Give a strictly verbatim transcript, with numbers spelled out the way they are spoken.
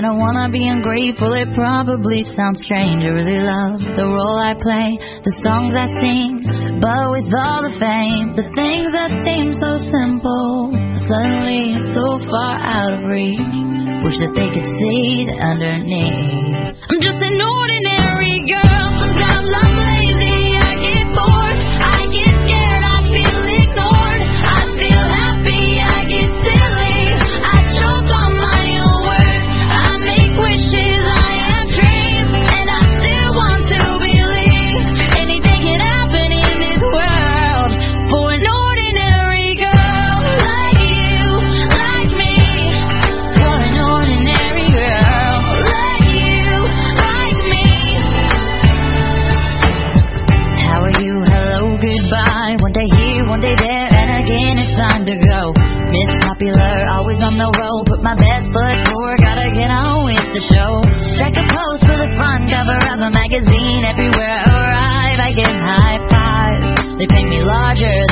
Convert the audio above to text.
I don't wanna be ungrateful, it probably sounds strange. I really love the role I play, the songs I sing, but with all the fame, the things that seem so simple suddenly it's so far out of reach. Wish that they could see the underneath. I'm just an ordinary girl. Sometimes I'm lazy, I get bored, I get scared, I feel ignored, I feel happy, I get silly, I choke on my own words, I make wishes, I have dreams, and I still want to believe anything can happen in this world for an ordinary girl like you, like me, for an ordinary girl like you, like me. How are you? Hello, goodbye. One day here, one day there, and again it's time to go. Miss Popular, always on the road. Put my best foot forward, gotta get on with the show. Strike a pose for the front cover of a magazine. Everywhere I arrive, I get high fives. They paint me larger